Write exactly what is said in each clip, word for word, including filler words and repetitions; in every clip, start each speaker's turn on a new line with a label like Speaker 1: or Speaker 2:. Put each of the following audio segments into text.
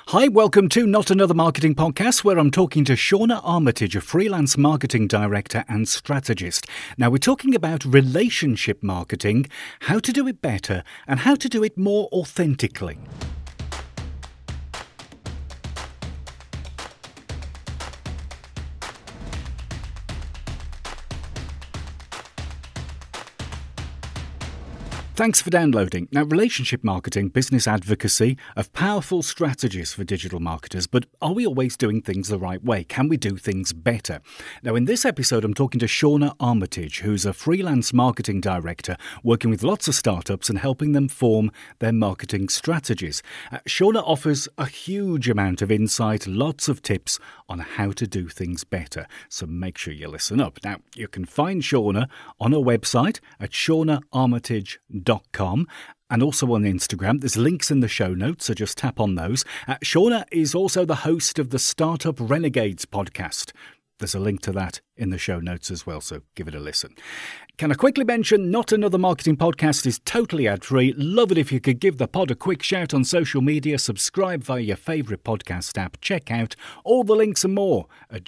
Speaker 1: Hi, welcome to Not Another Marketing Podcast, where I'm talking to Shauna Armitage, a freelance marketing director and strategist. Now, we're talking about relationship marketing, how to do it better, and how to do it more authentically. Thanks for downloading. Now, relationship marketing, business advocacy, of powerful strategies for digital marketers, but are we always doing things the right way? Can we do things better? Now, in this episode, I'm talking to Shauna Armitage, who's a freelance marketing director working with lots of startups and helping them form their marketing strategies. Uh, Shauna offers a huge amount of insight, lots of tips on how to do things better. So make sure you listen up. Now, you can find Shauna on her website at shauna armitage dot com and also on Instagram. There's links in the show notes, so just tap on those. Uh, Shauna is also the host of the Startup Renegades podcast. There's a link to that in the show notes as well, so give it a listen. Can I quickly mention Not Another Marketing Podcast is totally ad-free. Love it if you could give the pod a quick shout on social media, subscribe via your favourite podcast app, check out all the links and more at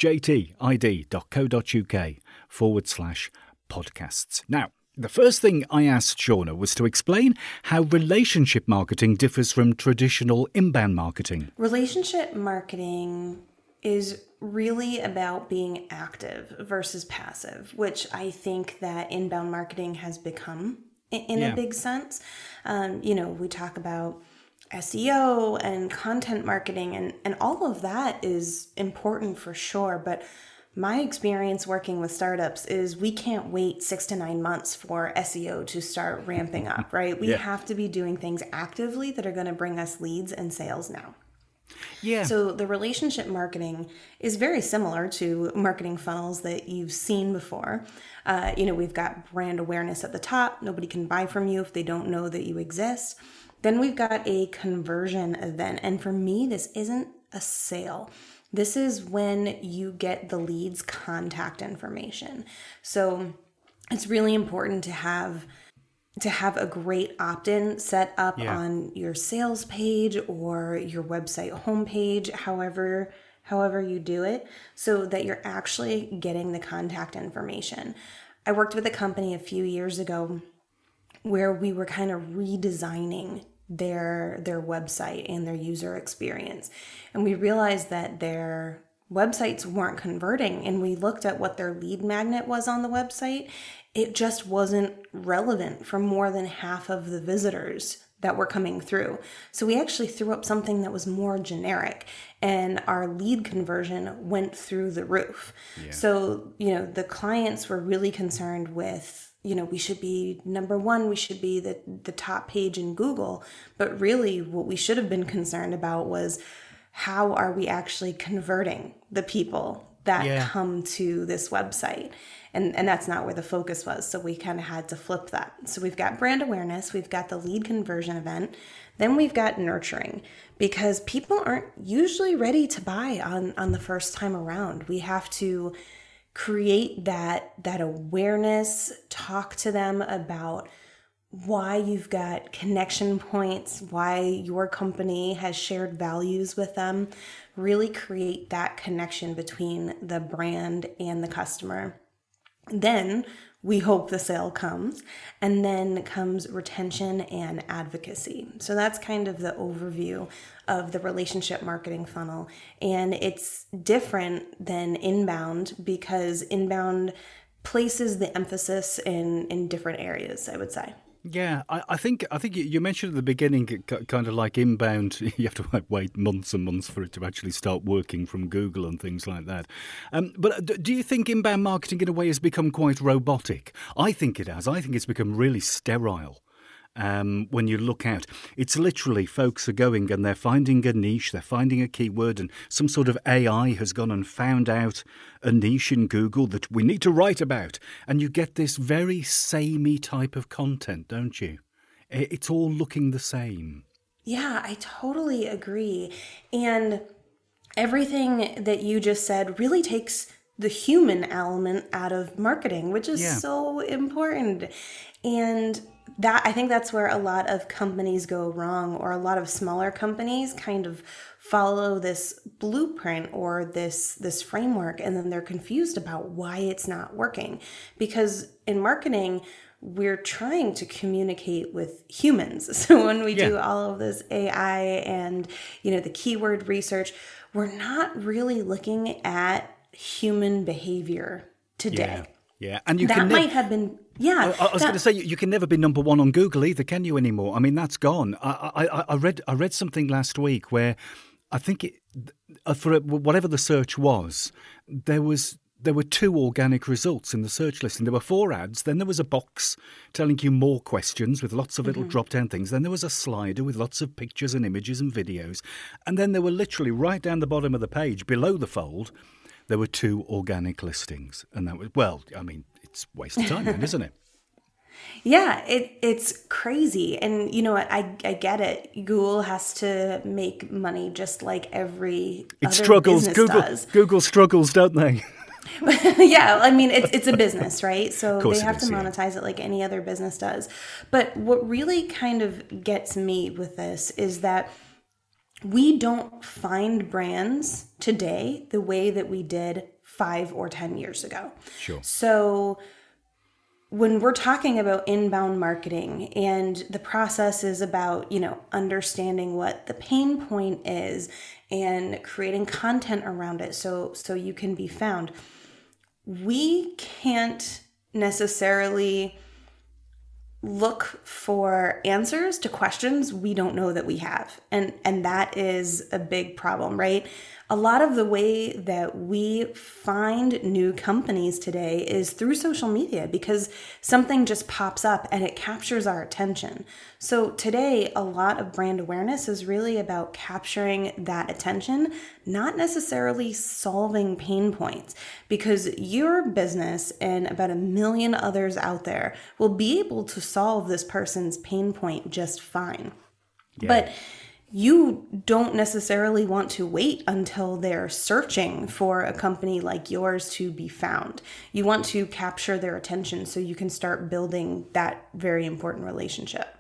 Speaker 1: jtid.co.uk forward slash podcasts. Now, the first thing I asked Shauna was to explain how relationship marketing differs from traditional inbound marketing.
Speaker 2: Relationship marketing is really about being active versus passive, which I think that inbound marketing has become in
Speaker 1: Yeah.
Speaker 2: a big sense. Um, you know, we talk about S E O and content marketing, and, and all of that is important for sure, but my experience working with startups is we can't wait six to nine months for S E O to start ramping up, right? We
Speaker 1: Yeah.
Speaker 2: have to be doing things actively that are going to bring us leads and sales now.
Speaker 1: Yeah.
Speaker 2: So the relationship marketing is very similar to marketing funnels that you've seen before. Uh, you know, we've got brand awareness at the top. Nobody can buy from you if they don't know that you exist. Then we've got a conversion event. And for me, this isn't a sale. This is when you get the lead's contact information. So it's really important to have to have a great opt-in set up
Speaker 1: Yeah.
Speaker 2: on your sales page or your website homepage, however however you do it, so that you're actually getting the contact information. I worked with a company a few years ago where we were kind of redesigning their their website and their user experience. And we realized that their websites weren't converting, and we looked at what their lead magnet was on the website. It just wasn't relevant for more than half of the visitors that were coming through. So we actually threw up something that was more generic, and our lead conversion went through the roof.
Speaker 1: Yeah.
Speaker 2: So, you know, the clients were really concerned with, you know, we should be number one, we should be the, the top page in Google. But really what we should have been concerned about was, how are we actually converting the people that
Speaker 1: Yeah.
Speaker 2: come to this website? And and that's not where the focus was. So we kind of had to flip that. So we've got brand awareness, we've got the lead conversion event, then we've got nurturing, because people aren't usually ready to buy on, on the first time around. We have to create that that awareness, talk to them about why you've got connection points, why your company has shared values with them. Really create that connection between the brand and the customer. Then we hope the sale comes, and then comes retention and advocacy. So that's kind of the overview of the relationship marketing funnel. And it's different than inbound because inbound places the emphasis in, in different areas, I would say.
Speaker 1: Yeah, I, I think I think you- you mentioned at the beginning, k- kind of like inbound, you have to wait- wait months and months for it to actually start working from Google and things like that. Um, but d- do you think inbound marketing in a way has become quite robotic? I think it has. I think it's become really sterile. Um, when you look out, it's literally folks are going and they're finding a niche, they're finding a keyword, and some sort of A I has gone and found out a niche in Google that we need to write about. And you get this very samey type of content, don't you? I- It's all looking the same.
Speaker 2: Yeah, I totally agree. And everything that you just said really takes the human element out of marketing, which is
Speaker 1: Yeah.
Speaker 2: so important. And that I think that's where a lot of companies go wrong, or a lot of smaller companies kind of follow this blueprint or this this framework, and then they're confused about why it's not working. Because in marketing, we're trying to communicate with humans. So when we yeah. do all of this A I and, you know, the keyword research, we're not really looking at human behavior today.
Speaker 1: Yeah, yeah. And you
Speaker 2: that
Speaker 1: can
Speaker 2: might ne- have been, yeah.
Speaker 1: I, I was
Speaker 2: that,
Speaker 1: going to say, you, you can never be number one on Google either, can you, anymore? I mean, that's gone. I, I, I read I read something last week where I think it, for whatever the search was, there was... There were two organic results in the search listing. There were four ads. Then there was a box telling you more questions with lots of little mm-hmm. drop-down things. Then there was a slider with lots of pictures and images and videos. And then there were literally right down the bottom of the page, below the fold, there were two organic listings. And that was, well, I mean, it's a waste of time then, isn't it?
Speaker 2: Yeah, it it's crazy. And you know what? I, I get it. Google has to make money just like every
Speaker 1: it
Speaker 2: other
Speaker 1: struggles.
Speaker 2: business
Speaker 1: Google,
Speaker 2: does.
Speaker 1: Google struggles, don't they?
Speaker 2: Yeah, I mean, it's it's a business, right? So they have
Speaker 1: is,
Speaker 2: to monetize yeah. it like any other business does. But what really kind of gets me with this is that we don't find brands today the way that we did five or ten years ago.
Speaker 1: Sure.
Speaker 2: So when we're talking about inbound marketing, and the process is about, you know, understanding what the pain point is and creating content around it so so you can be found, we can't necessarily look for answers to questions we don't know that we have. And and that is a big problem, right? A lot of the way that we find new companies today is through social media, because something just pops up and it captures our attention. So today, a lot of brand awareness is really about capturing that attention, not necessarily solving pain points, because your business and about a million others out there will be able to solve this person's pain point just fine. Yeah. But you don't necessarily want to wait until they're searching for a company like yours to be found. You want to capture their attention so you can start building that very important relationship.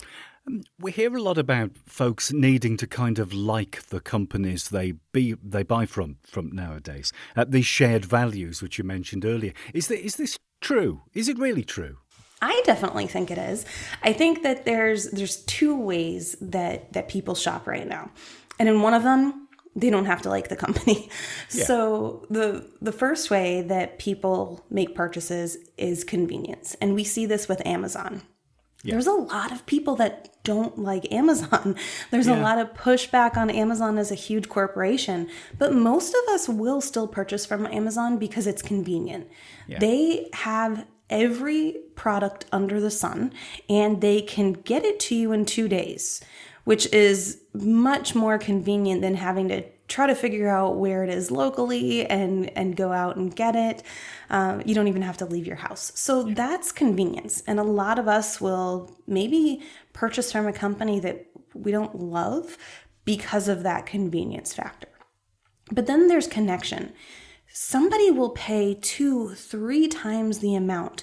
Speaker 1: We hear a lot about folks needing to kind of like the companies they be they buy from from nowadays. Uh, these shared values, which you mentioned earlier. Is this, is this true? Is it really true?
Speaker 2: I definitely think it is. I think that there's there's two ways that, that people shop right now. And in one of them, they don't have to like the company. Yeah. So the the first way that people make purchases is convenience. And we see this with Amazon. Yeah. There's a lot of people that don't like Amazon. There's yeah. a lot of pushback on Amazon as a huge corporation, but most of us will still purchase from Amazon because it's convenient. Yeah. They have every product under the sun, and they can get it to you in two days, which is much more convenient than having to try to figure out where it is locally and, and go out and get it. Um, you don't even have to leave your house. So that's convenience. And a lot of us will maybe purchase from a company that we don't love because of that convenience factor. But then there's connection. Somebody will pay two, three times the amount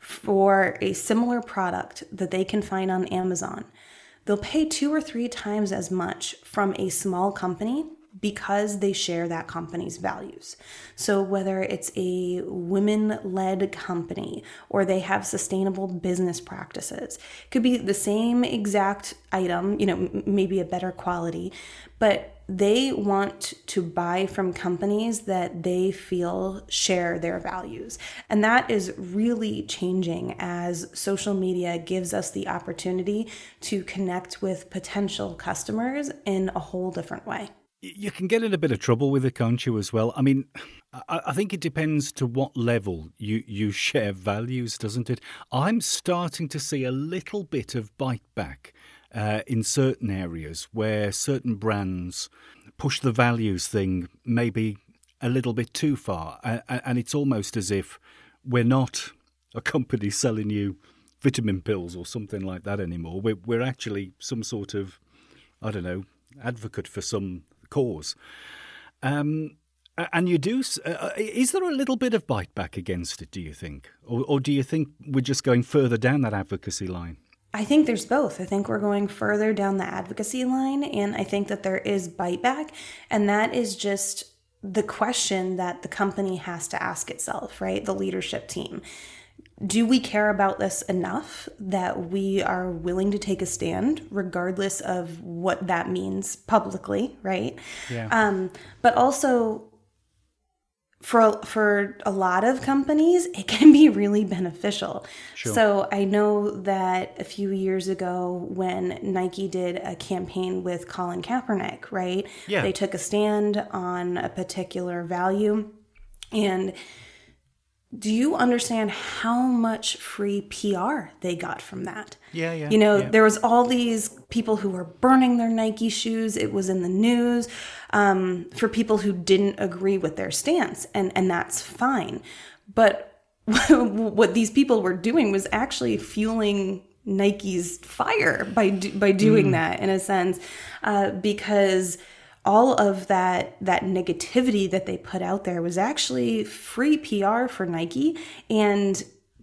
Speaker 2: for a similar product that they can find on Amazon. They'll pay two or three times as much from a small company because they share that company's values. So whether it's a women-led company or they have sustainable business practices, it could be the same exact item, you know, m- maybe a better quality, but they want to buy from companies that they feel share their values. And that is really changing as social media gives us the opportunity to connect with potential customers in a whole different way.
Speaker 1: You can get in a bit of trouble with it, can't you, as well? I mean, I, I think it depends to what level you, you share values, doesn't it? I'm starting to see a little bit of bite back uh, in certain areas where certain brands push the values thing maybe a little bit too far. And, and it's almost as if we're not a company selling you vitamin pills or something like that anymore. We're, we're actually some sort of, I don't know, advocate for some cause. Um, and you do, uh, is there a little bit of bite back against it, do you think? Or, or do you think we're just going further down that advocacy line?
Speaker 2: I think there's both. I think we're going further down the advocacy line, and I think that there is bite back, and that is just the question that the company has to ask itself, right? The leadership team. Do we care about this enough that we are willing to take a stand, regardless of what that means publicly, right?
Speaker 1: Yeah.
Speaker 2: Um, but also, for for a lot of companies, it can be really beneficial.
Speaker 1: Sure.
Speaker 2: So I know that a few years ago when Nike did a campaign with Colin Kaepernick, right?
Speaker 1: Yeah.
Speaker 2: They took a stand on a particular value. And do you understand how much free P R they got from that?
Speaker 1: Yeah, yeah.
Speaker 2: You know,
Speaker 1: yeah.
Speaker 2: there was all these people who were burning their Nike shoes. It was in the news um, for people who didn't agree with their stance, and, and that's fine. But what these people were doing was actually fueling Nike's fire by by doing mm. that, in a sense, uh, because all of that that negativity that they put out there was actually free P R for Nike. And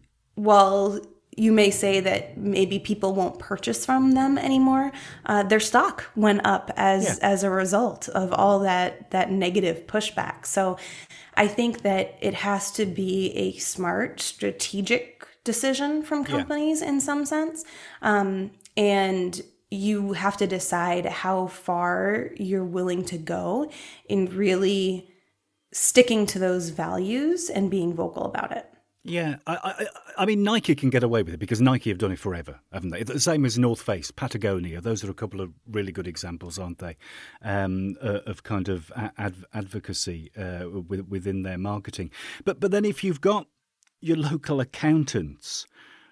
Speaker 2: while you may say that maybe people won't purchase from them anymore, uh, their stock went up as yeah. as a result of all that that negative pushback. So I think that it has to be a smart, strategic decision from companies yeah. in some sense. Um, and you have to decide how far you're willing to go in really sticking to those values and being vocal about it.
Speaker 1: Yeah, I, I, I mean, Nike can get away with it because Nike have done it forever, haven't they? The same as North Face, Patagonia. Those are a couple of really good examples, aren't they, um, uh, of kind of ad- advocacy uh, with, within their marketing. But but then if you've got your local accountants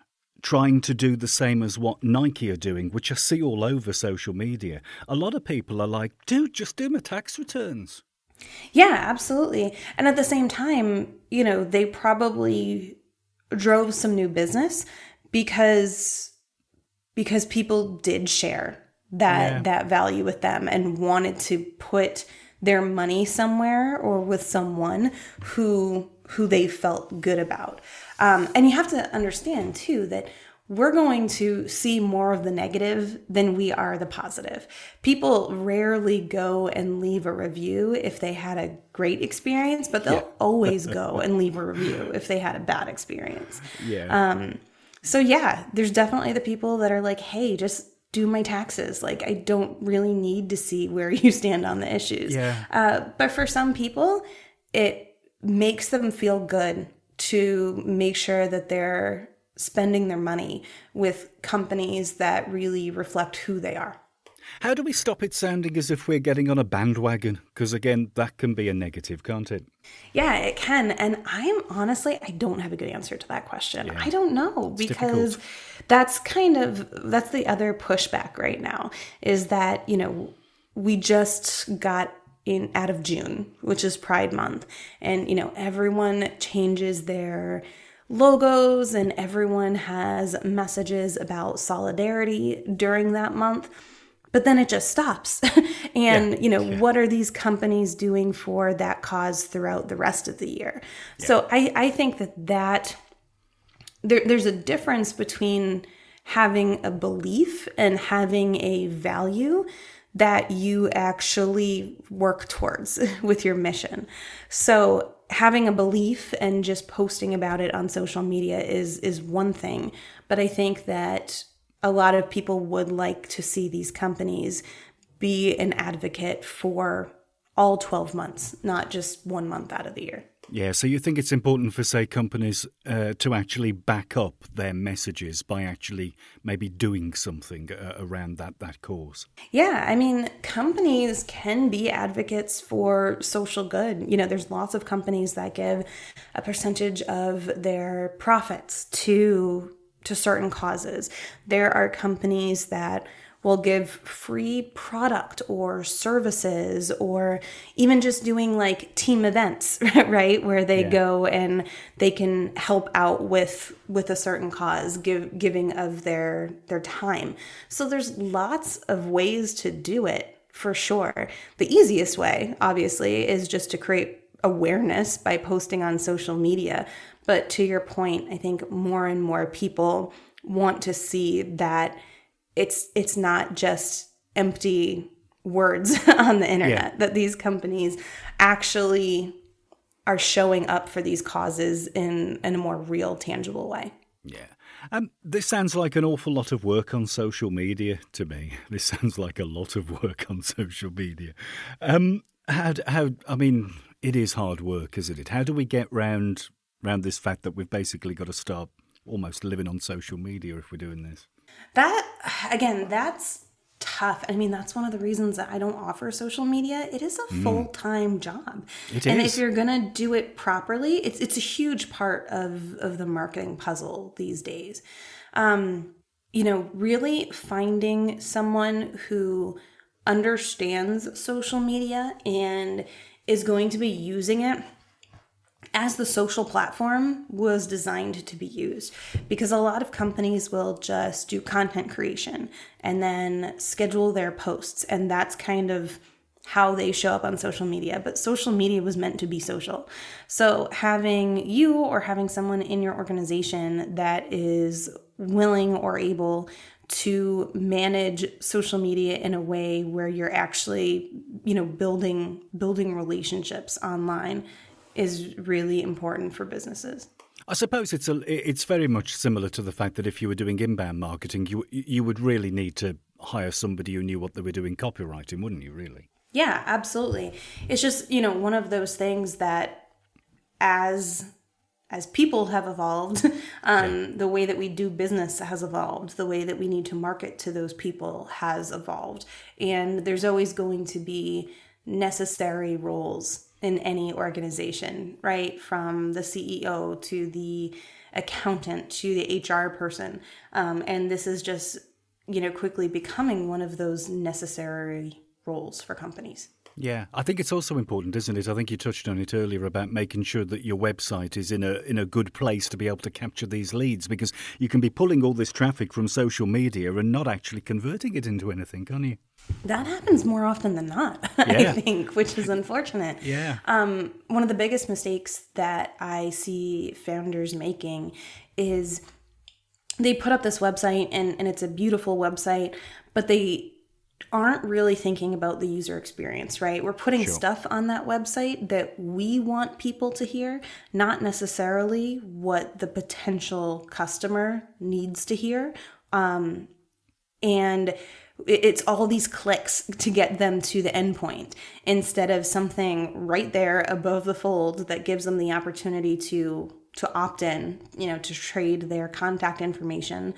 Speaker 1: trying to do the same as what Nike are doing, which I see all over social media, a lot of people are like, dude, just do my tax returns.
Speaker 2: Yeah, absolutely. And at the same time, you know, they probably drove some new business because because people did share that yeah. that value with them and wanted to put their money somewhere or with someone who who they felt good about. Um, and you have to understand, too, that we're going to see more of the negative than we are the positive. People rarely go and leave a review if they had a great experience, but they'll yeah. always go and leave a review if they had a bad experience.
Speaker 1: Yeah.
Speaker 2: Um, so, yeah, there's definitely the people that are like, hey, just do my taxes. Like, I don't really need to see where you stand on the issues.
Speaker 1: Yeah.
Speaker 2: Uh, but for some people, it makes them feel good to make sure that they're spending their money with companies that really reflect who they are.
Speaker 1: How do we stop it sounding as if we're getting on a bandwagon? Because again, that can be a negative, can't it?
Speaker 2: Yeah, it can. And I'm honestly, I don't have a good answer to that question. Yeah. I don't know,
Speaker 1: it's
Speaker 2: because
Speaker 1: difficult.
Speaker 2: That's kind of, that's the other pushback right now, is that, you know, we just got in out of June, which is Pride Month. And, you know, everyone changes their logos and everyone has messages about solidarity during that month. But then it just stops. and,
Speaker 1: yeah,
Speaker 2: you know,
Speaker 1: yeah.
Speaker 2: what are these companies doing for that cause throughout the rest of the year? Yeah. So I, I think that that there, there's a difference between having a belief and having a value that you actually work towards with your mission. So having a belief and just posting about it on social media is is one thing. But I think that a lot of people would like to see these companies be an advocate for all twelve months, not just one month out of the year.
Speaker 1: Yeah, so you think it's important for, say, companies uh, to actually back up their messages by actually maybe doing something uh, around that, that cause?
Speaker 2: Yeah, I mean, companies can be advocates for social good. You know, there's lots of companies that give a percentage of their profits to to certain causes. There are companies that will give free product or services, or even just doing like team events, right? Where they yeah. go and they can help out with with a certain cause, give giving of their their time. So there's lots of ways to do it, for sure. The easiest way, obviously, is just to create awareness by posting on social media. But to your point, I think more and more people want to see that it's it's not just empty words on the internet, yeah. that these companies actually are showing up for these causes in, in a more real, tangible way.
Speaker 1: Yeah. Um, this sounds like an awful lot of work on social media to me. This sounds like a lot of work on social media. Um, how, how, I mean, it is hard work, isn't it? How do we get round, round this fact that we've basically got to start almost living on social media if we're doing this?
Speaker 2: That, again, that's tough. I mean, that's one of the reasons that I don't offer social media. It is a full-time mm. job.
Speaker 1: It
Speaker 2: and
Speaker 1: is.
Speaker 2: if you're going to do it properly, it's it's a huge part of, of the marketing puzzle these days. Um, you know, really finding someone who understands social media and is going to be using it as the social platform was designed to be used. Because a lot of companies will just do content creation and then schedule their posts, and that's kind of how they show up on social media. But social media was meant to be social. So having you or having someone in your organization that is willing or able to manage social media in a way where you're actually, you know, building building relationships online is really important for businesses.
Speaker 1: I suppose it's a, it's very much similar to the fact that if you were doing inbound marketing, you you would really need to hire somebody who knew what they were doing copywriting, wouldn't you, really?
Speaker 2: Yeah, absolutely. It's just, you know, one of those things that as as people have evolved, um, yeah. the way that we do business has evolved, the way that we need to market to those people has evolved. And there's always going to be necessary roles in any organization, right? From the C E O to the accountant to the H R person. Um, and this is just, you know, quickly becoming one of those necessary roles for companies.
Speaker 1: Yeah, I think it's also important, isn't it? I think you touched on it earlier about making sure that your website is in a in a good place to be able to capture these leads, because you can be pulling all this traffic from social media and not actually converting it into anything, can't you?
Speaker 2: That happens more often than not,
Speaker 1: yeah.
Speaker 2: I think, which is unfortunate.
Speaker 1: Yeah.
Speaker 2: Um, one of the biggest mistakes that I see founders making is they put up this website and, and it's a beautiful website, but they aren't really thinking about the user experience, right? We're putting
Speaker 1: sure.
Speaker 2: stuff on that website that we want people to hear, not necessarily what the potential customer needs to hear. Um, and it's all these clicks to get them to the endpoint instead of something right there above the fold that gives them the opportunity to to opt in, you know, to trade their contact information.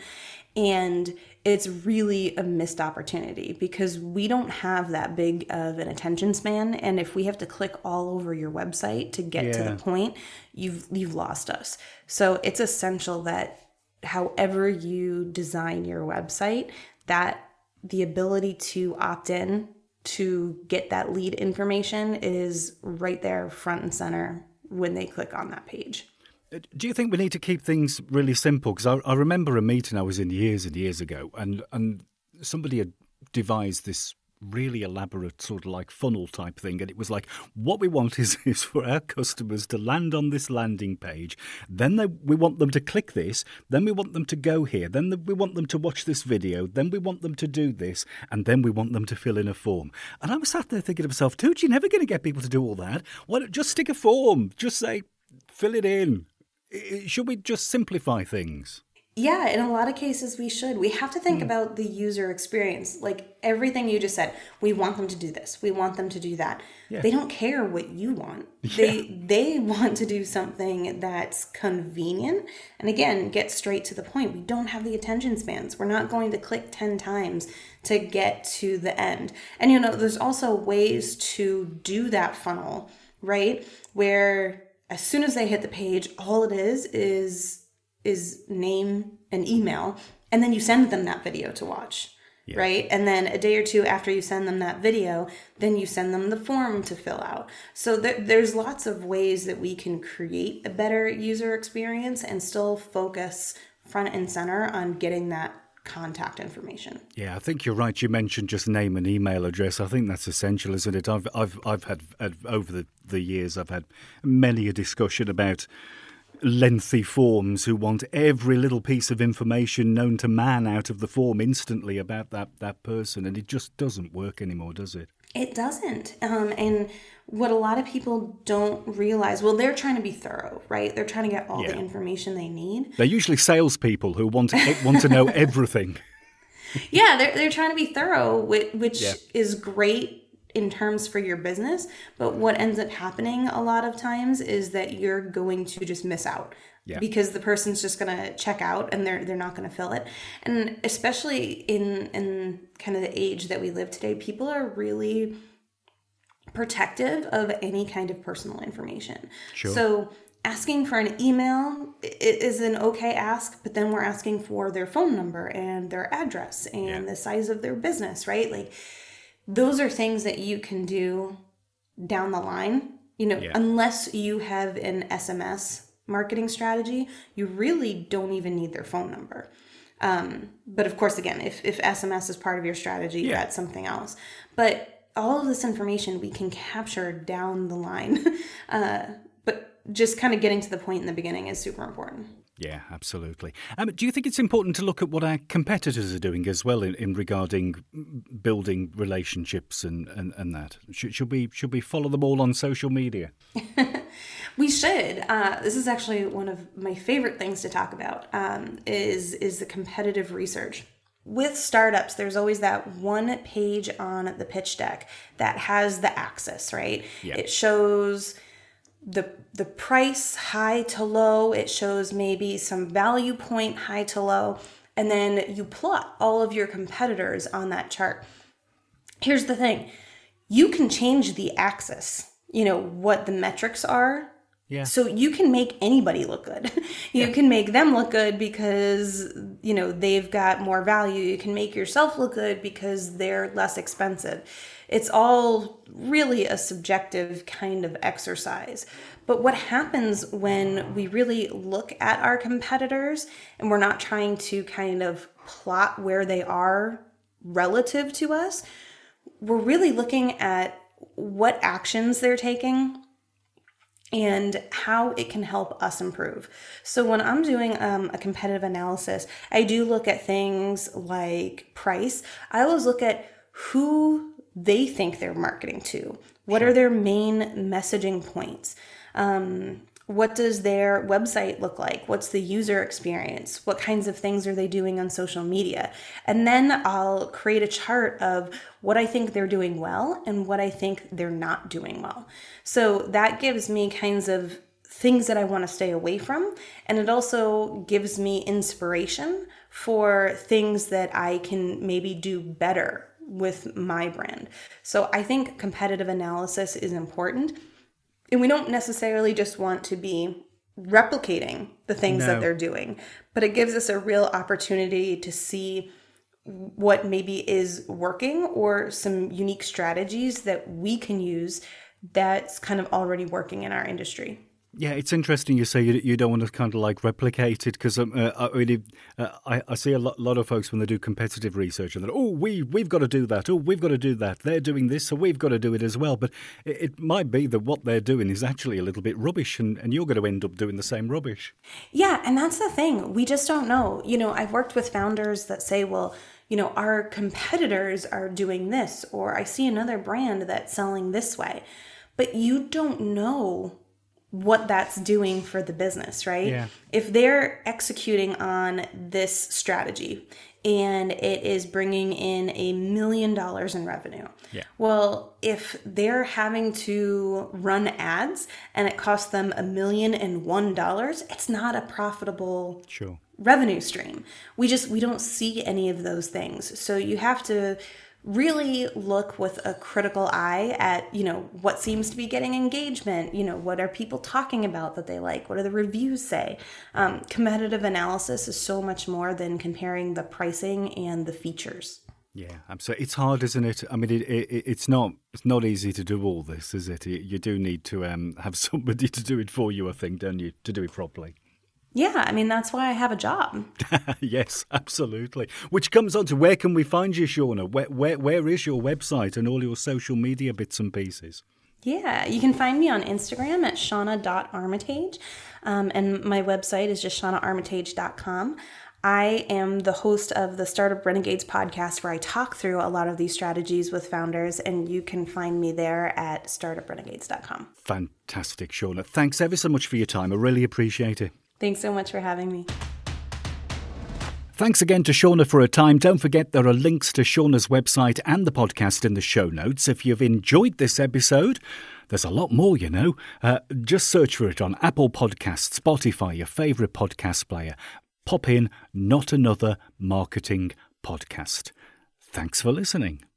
Speaker 2: And it's really a missed opportunity because we don't have that big of an attention span. And if we have to click all over your website to get yeah. to the point, you've you've lost us. So it's essential that however you design your website, that the ability to opt in to get that lead information is right there front and center when they click on that page.
Speaker 1: Do you think we need to keep things really simple? Because I, I remember a meeting I was in years and years ago, and, and somebody had devised this really elaborate sort of like funnel type thing. And it was like, what we want is, is for our customers to land on this landing page. Then they, we want them to click this. Then we want them to go here. Then the, we want them to watch this video. Then we want them to do this. And then we want them to fill in a form. And I was sat there thinking to myself, dude, you're never going to get people to do all that. Why don't just stick a form? Just say, fill it in. Should we just simplify things?
Speaker 2: Yeah, in a lot of cases we should. We have to think mm. about the user experience. Like everything you just said, we want them to do this. We want them to do that. Yeah. They don't care what you want. Yeah. They they want to do something that's convenient. And again, get straight to the point. We don't have the attention spans. We're not going to click ten times to get to the end. And you know, there's also ways to do that funnel, right? Where as soon as they hit the page, all it is is is name and email, and then you send them that video to watch, yeah. right? And then a day or two after you send them that video, then you send them the form to fill out. So there, there's lots of ways that we can create a better user experience and still focus front and center on getting that contact information.
Speaker 1: Yeah, I think you're right. You mentioned just name and email address. I think that's essential, isn't it? I've I've I've had, had over the, the years I've had many a discussion about lengthy forms, who want every little piece of information known to man out of the form instantly about that, that person. And it just doesn't work anymore, does it?
Speaker 2: It doesn't. Um, and what a lot of people don't realize, well, they're trying to be thorough, right? They're trying to get all
Speaker 1: Yeah.
Speaker 2: the information they need.
Speaker 1: They're usually salespeople who want to, want to know everything.
Speaker 2: Yeah, they're, they're trying to be thorough, which, which
Speaker 1: Yeah.
Speaker 2: is great in terms for your business. But what ends up happening a lot of times is that you're going to just miss out.
Speaker 1: Yeah.
Speaker 2: Because the person's just going to check out and they're they're not going to fill it. And especially in in kind of the age that we live today, people are really protective of any kind of personal information.
Speaker 1: Sure.
Speaker 2: So asking for an email i- is an okay ask, but then we're asking for their phone number and their address and
Speaker 1: Yeah.
Speaker 2: the size of their business, right? Like those are things that you can do down the line, you know,
Speaker 1: Yeah.
Speaker 2: unless you have an S M S marketing strategy, you really don't even need their phone number. Um, but of course, again, if, if S M S is part of your strategy,
Speaker 1: Yeah.
Speaker 2: that's something else. But all of this information we can capture down the line. uh, but just kind of getting to the point in the beginning is super important.
Speaker 1: Yeah, absolutely. Um, do you think it's important to look at what our competitors are doing as well in, in regarding building relationships and, and, and that? Should, should we should we follow them all on social media?
Speaker 2: We should. Uh, this is actually one of my favorite things to talk about. Um, is is the competitive research. With startups, there's always that one page on the pitch deck that has the axis, right?
Speaker 1: Yeah.
Speaker 2: It shows the the price high to low. It shows maybe some value point high to low, and then you plot all of your competitors on that chart. Here's the thing: you can change the axis. You know what the metrics are.
Speaker 1: Yeah.
Speaker 2: So you can make anybody look good. You
Speaker 1: Yeah.
Speaker 2: can make them look good because, you know, they've got more value. You can make yourself look good because they're less expensive. It's all really a subjective kind of exercise. But what happens when we really look at our competitors and we're not trying to kind of plot where they are relative to us, we're really looking at what actions they're taking and how it can help us improve. So when I'm doing um, a competitive analysis, I do look at things like price. I always look at who they think they're marketing to. What
Speaker 1: Sure.
Speaker 2: are their main messaging points? Um, what does their website look like? What's the user experience? What kinds of things are they doing on social media? And then I'll create a chart of what I think they're doing well and what I think they're not doing well. So that gives me kinds of things that I want to stay away from. And it also gives me inspiration for things that I can maybe do better with my brand. So I think competitive analysis is important. And we don't necessarily just want to be replicating the things
Speaker 1: No.
Speaker 2: that they're doing, but it gives us a real opportunity to see what maybe is working or some unique strategies that we can use that's kind of already working in our industry.
Speaker 1: Yeah, it's interesting you say you, you don't want to kind of like replicate it, because um, uh, I really uh, I, I see a lot, lot of folks when they do competitive research and they're, oh, we, we've got to do that, oh, we've got to do that, they're doing this, so we've got to do it as well. But it, it might be that what they're doing is actually a little bit rubbish, and, and you're going to end up doing the same rubbish.
Speaker 2: Yeah, and that's the thing. We just don't know. You know, I've worked with founders that say, well, you know, our competitors are doing this, or I see another brand that's selling this way. But you don't know what that's doing for the business, right?
Speaker 1: Yeah.
Speaker 2: If they're executing on this strategy and it is bringing in a million dollars in revenue.
Speaker 1: Yeah.
Speaker 2: Well, if they're having to run ads and it costs them a million and one dollars, it's not a profitable
Speaker 1: Sure.
Speaker 2: revenue stream. We just, we don't see any of those things. So you have to really look with a critical eye at, you know, what seems to be getting engagement, you know, what are people talking about that they like, what do the reviews say? Um, competitive analysis is so much more than comparing the pricing and the features.
Speaker 1: Yeah, absolutely. It's hard, isn't it? I mean, it, it, it's not it's not easy to do all this, is it? You, you do need to um, have somebody to do it for you, I think, don't you, to do it properly.
Speaker 2: Yeah, I mean, that's why I have a job.
Speaker 1: Yes, absolutely. Which comes on to, where can we find you, Shauna? Where, where, where is your website and all your social media bits and pieces?
Speaker 2: Yeah, you can find me on Instagram at shauna dot armitage, um, and my website is just shauna armitage dot com. I am the host of the Startup Renegades podcast, where I talk through a lot of these strategies with founders, and you can find me there at startup renegades dot com.
Speaker 1: Fantastic, Shauna. Thanks ever so much for your time. I really appreciate it.
Speaker 2: Thanks so much for having me.
Speaker 1: Thanks again to Shauna for her time. Don't forget there are links to Shauna's website and the podcast in the show notes. If you've enjoyed this episode, there's a lot more, you know. Uh, just search for it on Apple Podcasts, Spotify, your favourite podcast player. Pop in Not Another Marketing Podcast. Thanks for listening.